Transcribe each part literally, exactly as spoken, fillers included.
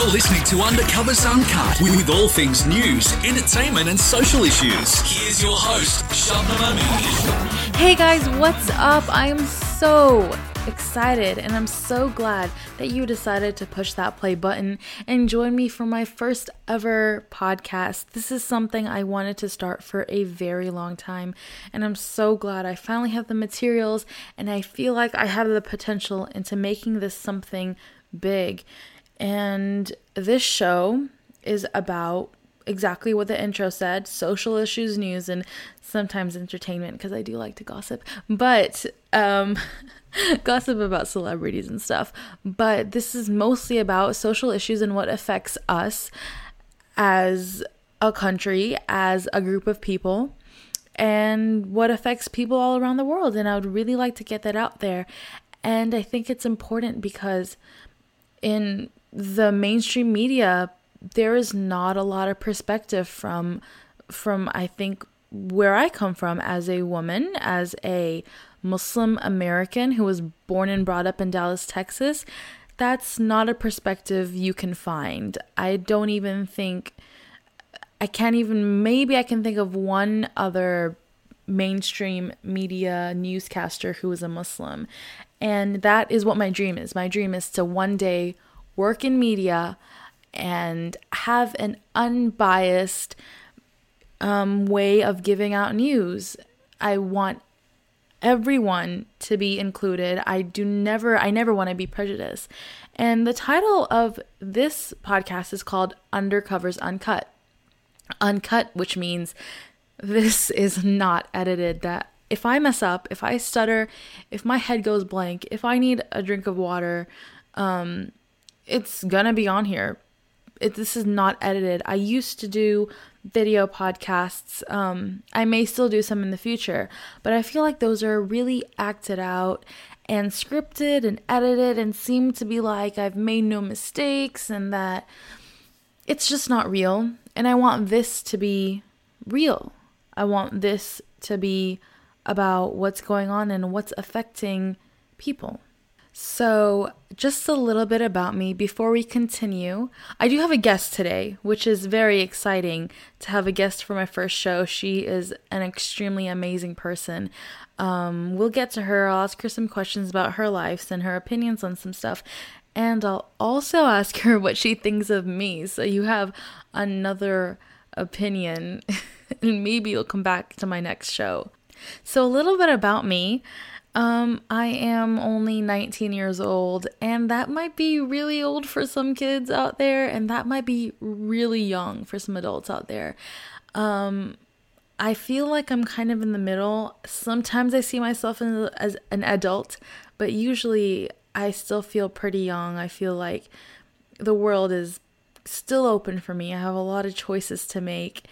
You're listening to Undercovers Uncut with all things news, entertainment and social issues. Here's your host, Shabnam Amin. Hey guys, what's up? I am so excited and I'm so glad that you decided to push that play button and join me for my first ever podcast. This is something I wanted to start for a very long time, and I'm so glad I finally have the materials, and I feel like I have the potential into making this something big. And this show is about exactly what the intro said: social issues, news, and sometimes entertainment, because I do like to gossip, but um gossip about celebrities and stuff. But this is mostly about social issues and what affects us as a country, as a group of people, and what affects people all around the world. And I would really like to get that out there. And I think it's important because in the mainstream media, there is not a lot of perspective from, from I think, where I come from as a woman, as a Muslim American who was born and brought up in Dallas, Texas. That's not a perspective you can find. I don't even think, I can't even, maybe I can think of one other mainstream media newscaster who is a Muslim. And that is what my dream is. My dream is to one day work in media and have an unbiased um, way of giving out news. I want everyone to be included. I do never, I never want to be prejudiced. And the title of this podcast is called Undercovers Uncut. Uncut, which means this is not edited. That if I mess up, if I stutter, if my head goes blank, if I need a drink of water, um, it's gonna be on here. It, this is not edited. I used to do video podcasts. Um, I may still do some in the future, but I feel like those are really acted out and scripted and edited and seem to be like I've made no mistakes and that it's just not real. And I want this to be real. I want this to be about what's going on and what's affecting people. So just a little bit about me before we continue. I do have a guest today, which is very exciting to have a guest for my first show. She is an extremely amazing person. Um, we'll get to her. I'll ask her some questions about her life and her opinions on some stuff. And I'll also ask her what she thinks of me. So you have another opinion and maybe you'll come back to my next show. So a little bit about me. Um, I am only nineteen years old, and that might be really old for some kids out there, and that might be really young for some adults out there. Um, I feel like I'm kind of in the middle. Sometimes I see myself as, as an adult, but usually I still feel pretty young. I feel like the world is still open for me. I have a lot of choices to make,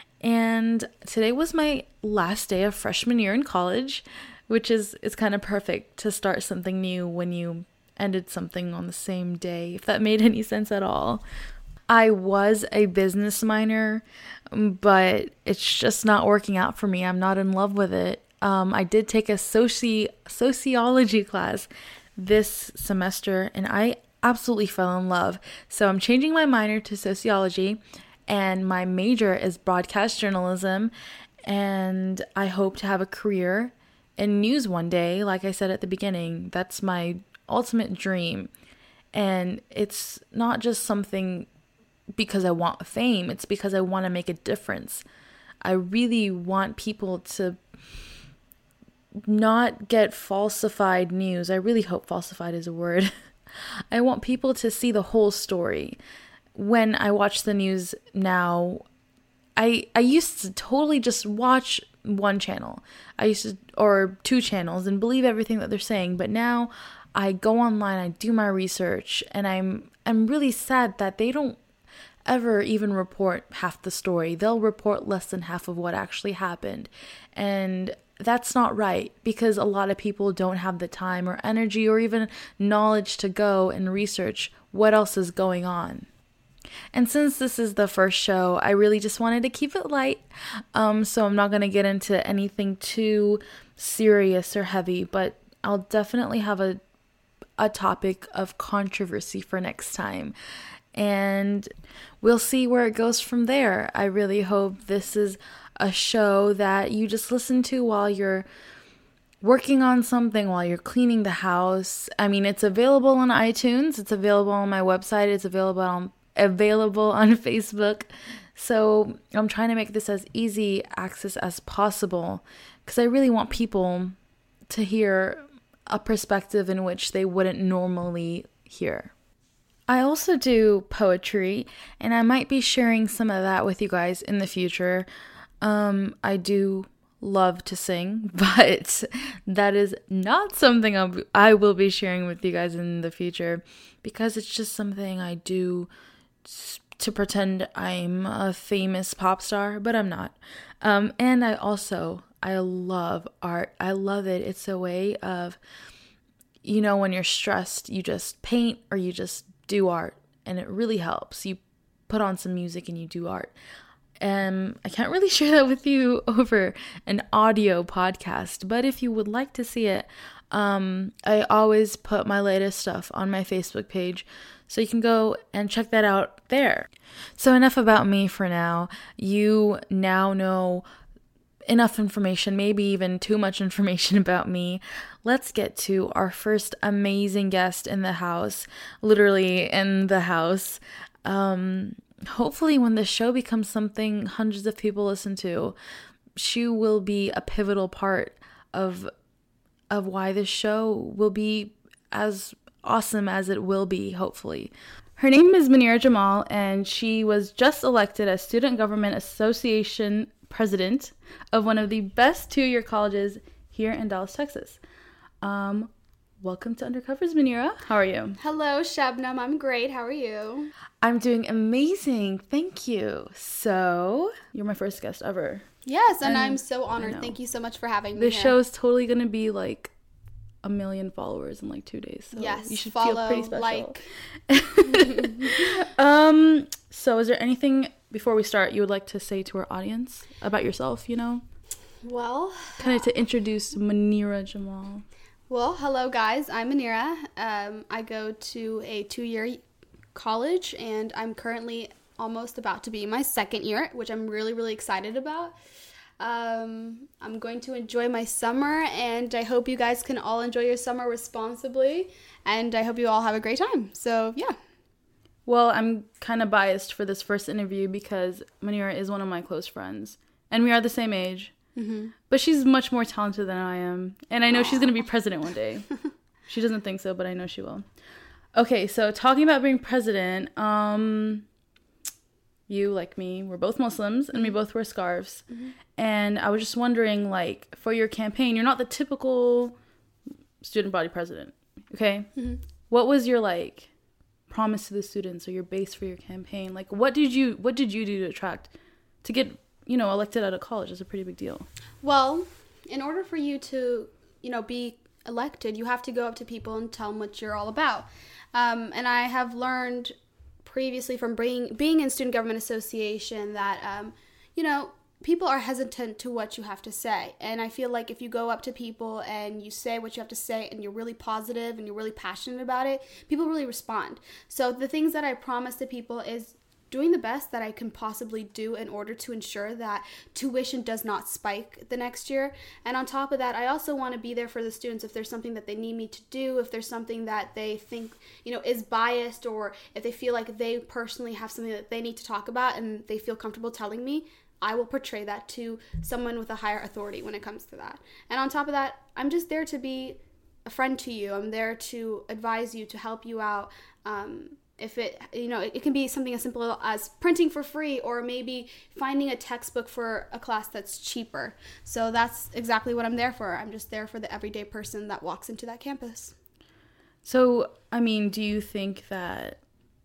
and today was my last day of freshman year in college, which is it's kind of perfect to start something new when you ended something on the same day, if that made any sense at all. I was a business minor, but it's just not working out for me. I'm not in love with it. Um, I did take a soci- sociology class this semester, and I absolutely fell in love. So I'm changing my minor to sociology, and my major is broadcast journalism, and I hope to have a career in news one day. Like I said at the beginning, that's my ultimate dream. And it's not just something because I want fame, it's because I want to make a difference. I really want people to not get falsified news. I really hope falsified is a word. I want people to see the whole story. When I watch the news now, I I used to totally just watch one channel. I used to, or two channels, and believe everything that they're saying. But now I go online, I do my research, and I'm I'm really sad that they don't ever even report half the story. They'll report less than half of what actually happened. And that's not right, because a lot of people don't have the time or energy or even knowledge to go and research what else is going on. And since this is the first show, I really just wanted to keep it light. Um, so I'm not going to get into anything too serious or heavy, but I'll definitely have a a topic of controversy for next time. and we'll see where it goes from there. I really hope this is a show that you just listen to while you're working on something, while you're cleaning the house. I mean, it's available on iTunes, it's available on my website, it's available on available on Facebook. So I'm trying to make this as easy access as possible because I really want people to hear a perspective in which they wouldn't normally hear. I also do poetry, and I might be sharing some of that with you guys in the future. Um, I do love to sing, but that is not something I'll be, I will be sharing with you guys in the future because it's just something I do to pretend I'm a famous pop star, but I'm not. Um, and I also, I love art. I love it. It's a way of, you know, when you're stressed, you just paint or you just do art, and it really helps. You put on some music and you do art. And I can't really share that with you over an audio podcast, but if you would like to see it, um, I always put my latest stuff on my Facebook page, so you can go and check that out there. So enough about me for now. You now know enough information, maybe even too much information about me. Let's get to our first amazing guest in the house, literally in the house. Um, hopefully when the show becomes something hundreds of people listen to, she will be a pivotal part of of why this show will be as awesome as it will be, hopefully. Her name is Munira Jamal, and she was just elected as Student Government Association president of one of the best two-year colleges here in Dallas, Texas. Um, welcome to Undercovers, Munira. How are you? Hello, Shabnam. I'm great. How are you? I'm doing amazing. Thank you. So, you're my first guest ever. Yes, and, and I'm so honored. Thank you so much for having me This here. show is totally going to be like a million followers in like two days. So yes, you should follow, feel pretty special. Like. um, so is there anything before we start you would like to say to our audience about yourself, you know? Well, kind of to introduce Munira Jamal. Well, hello guys. I'm Munira. Um, I go to a two-year college, and I'm currently almost about to be in my second year, which I'm really, really excited about. Um, I'm going to enjoy my summer, and I hope you guys can all enjoy your summer responsibly, and I hope you all have a great time. So, yeah. Well, I'm kind of biased for this first interview because Munira is one of my close friends, and we are the same age, mm-hmm. but she's much more talented than I am, and I know Aww. She's going to be president one day. She doesn't think so, but I know she will. Okay, so talking about being president, um... you, like me, we're both Muslims, and we both wear scarves. Mm-hmm. And I was just wondering, like, for your campaign, you're not the typical student body president, okay? Mm-hmm. What was your, like, promise to the students or your base for your campaign? Like, what did you what did you do to attract, to get, you know, elected out of college? Is a pretty big deal. Well, in order for you to, you know, be elected, you have to go up to people and tell them what you're all about. Um, and I have learned previously from being, being in Student Government Association that, um, you know, people are hesitant to what you have to say. And I feel like if you go up to people and you say what you have to say and you're really positive and you're really passionate about it, people really respond. So the things that I promise to people is doing the best that I can possibly do in order to ensure that tuition does not spike the next year. And on top of that, I also want to be there for the students if there's something that they need me to do, if there's something that they think, you know, is biased, or if they feel like they personally have something that they need to talk about and they feel comfortable telling me, I will portray that to someone with a higher authority when it comes to that. And on top of that, I'm just there to be a friend to you. I'm there to advise you, to help you out. Um, If it, you know, it, it can be something as simple as printing for free, or maybe finding a textbook for a class that's cheaper. So that's exactly what I'm there for. I'm just there for the everyday person that walks into that campus. So, I mean, do you think that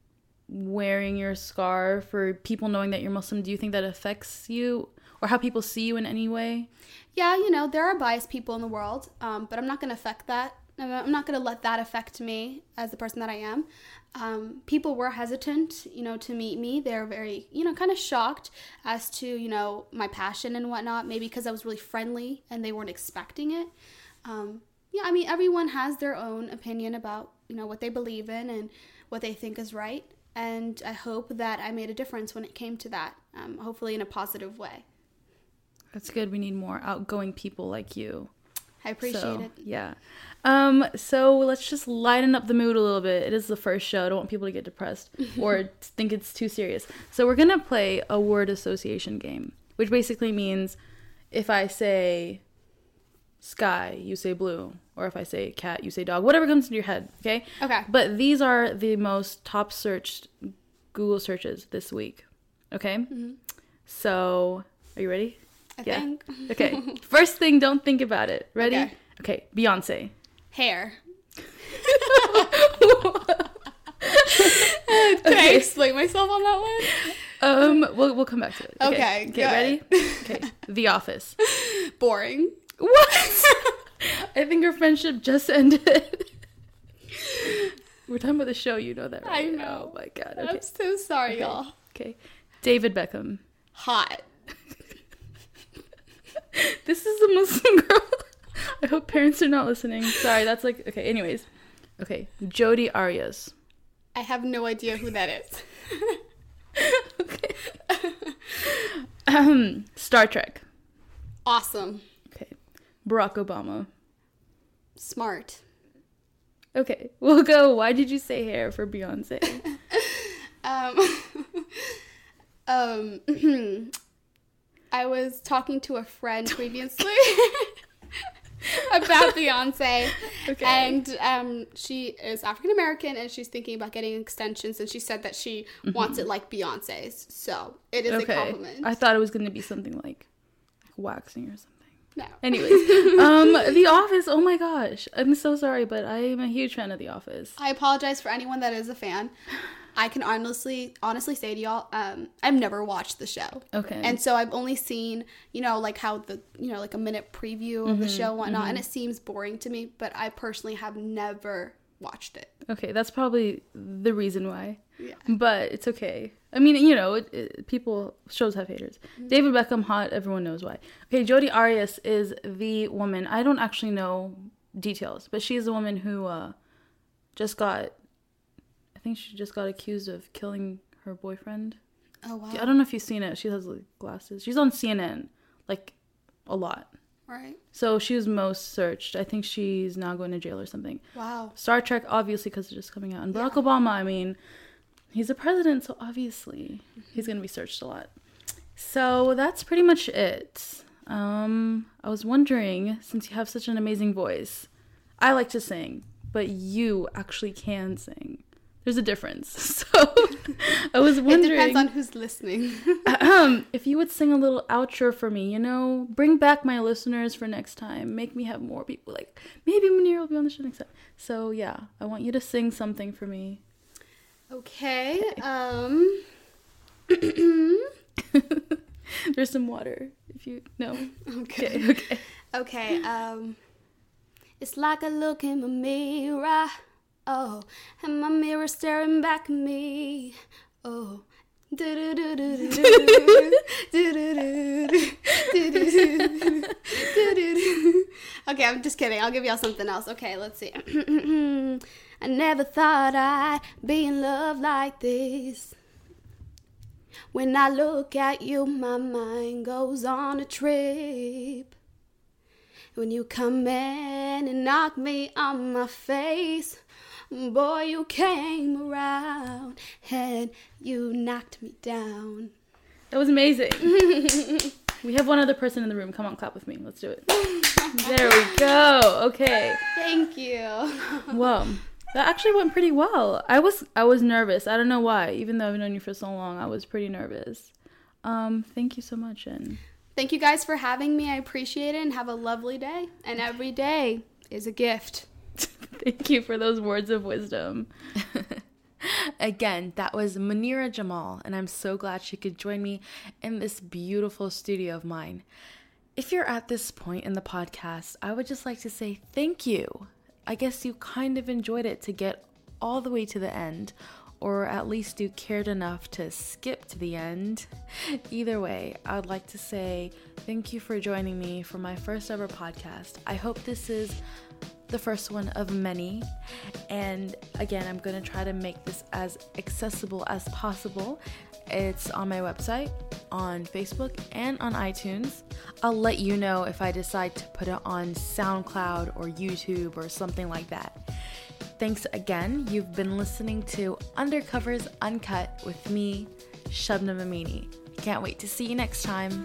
wearing your scarf or people knowing that you're Muslim, do you think that affects you or how people see you in any way? Yeah, you know, there are biased people in the world, um, but I'm not going to affect that. I'm not going to let that affect me as the person that I am. Um, people were hesitant, you know, to meet me. They're very, you know, kind of shocked as to, you know, my passion and whatnot, maybe because I was really friendly and they weren't expecting it. Um, yeah, I mean, everyone has their own opinion about, you know, what they believe in and what they think is right. and I hope that I made a difference when it came to that, um, hopefully in a positive way. That's good. We need more outgoing people like you. I appreciate so, it. Yeah. Um, so let's just lighten up the mood a little bit. It is the first show. I don't want people to get depressed or think it's too serious. So we're going to play a word association game, which basically means if I say sky, you say blue. Or if I say cat, you say dog. Whatever comes into your head, okay? Okay. But these are the most top searched Google searches this week, okay? Mm-hmm. So, are you ready? I yeah. think. Okay. First thing, don't think about it. Ready? Okay. Okay. Beyonce. Hair. Okay. Can I explain myself on that one? Um, we'll we'll come back to it. Okay. Okay. Ready? Okay. The Office. Boring. What? I think our friendship just ended. We're talking about the show, you know that, right? I know. Oh my god. Okay. I'm so sorry, okay. y'all. Okay. David Beckham. Hot. This is a Muslim girl. I hope parents are not listening. Sorry, that's like okay. Anyways, okay. Jodi Arias. I have no idea who that is. Okay. um, Star Trek. Awesome. Okay. Barack Obama. Smart. Okay, we'll go. Why did you say hair for Beyonce? um, um, I was talking to a friend previously about Beyonce, okay. and um, she is African American, and she's thinking about getting extensions, and she said that she mm-hmm. wants it like Beyonce's, so it is okay. a compliment. I thought it was going to be something like, like waxing or something. No. Anyways, um, The Office. Oh my gosh, I'm so sorry, but I am a huge fan of The Office. I apologize for anyone that is a fan. I can honestly, honestly say to y'all, um, I've never watched the show. Okay. And so I've only seen, you know, like how the, you know, like a minute preview of mm-hmm, the show and whatnot, mm-hmm. and it seems boring to me. But I personally have never watched it. Okay, that's probably the reason why. Yeah. But it's okay. I mean, you know, it, it, people, shows have haters. Mm-hmm. David Beckham, hot, everyone knows why. Okay, Jodi Arias is the woman, I don't actually know details, but she's the woman who uh, just got, I think she just got accused of killing her boyfriend. Oh, wow. I don't know if you've seen it. She has like, glasses. She's on C N N, like, a lot. Right. So she was most searched. I think she's now going to jail or something. Wow. Star Trek, obviously, because it's just coming out. And Barack yeah. Obama, I mean, he's a president, so obviously mm-hmm. he's going to be searched a lot. So that's pretty much it. Um, I was wondering, since you have such an amazing voice, I like to sing, but you actually can sing. There's a difference. So I was wondering. It depends on who's listening. um, if you would sing a little outro for me, you know, bring back my listeners for next time. Make me have more people. Like, maybe Munir will be on the show next time. So, yeah, I want you to sing something for me. Okay. okay. Um. There's some water, if you know. Okay. Okay. Okay. Okay. Um. It's like I look in my mirror. Oh, and my mirror staring back at me. Oh. Okay, I'm just kidding. I'll give y'all something else. Okay, let's see. I never thought I'd be in love like this. When I look at you, my mind goes on a trip. When you come in and knock me on my face, boy, you came around and you knocked me down. That was amazing. We have one other person in the room. Come on, clap with me. Let's do it. There we go. Okay. Thank you. Well, that actually went pretty well. I was I was nervous. I don't know why. Even though I've known you for so long, I was pretty nervous. Um, thank you so much, and thank you guys for having me. I appreciate it, and have a lovely day. And every day is a gift. Thank you for those words of wisdom. Again, that was Munira Jamal, and I'm so glad she could join me in this beautiful studio of mine. If you're at this point in the podcast, I would just like to say thank you. I guess you kind of enjoyed it to get all the way to the end, or at least you cared enough to skip to the end. Either way, I would like to say thank you for joining me for my first ever podcast. I hope this is the first one of many. And again, I'm going to try to make this as accessible as possible. It's on my website, on Facebook, and on iTunes. I'll let you know if I decide to put it on SoundCloud or YouTube or something like that. Thanks again. You've been listening to Undercovers Uncut with me, Shabnam Amini. Can't wait to see you next time.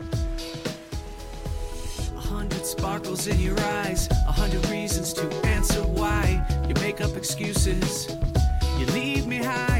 A hundred sparkles in your eyes, a hundred reasons to answer why. You make up excuses, you leave me high.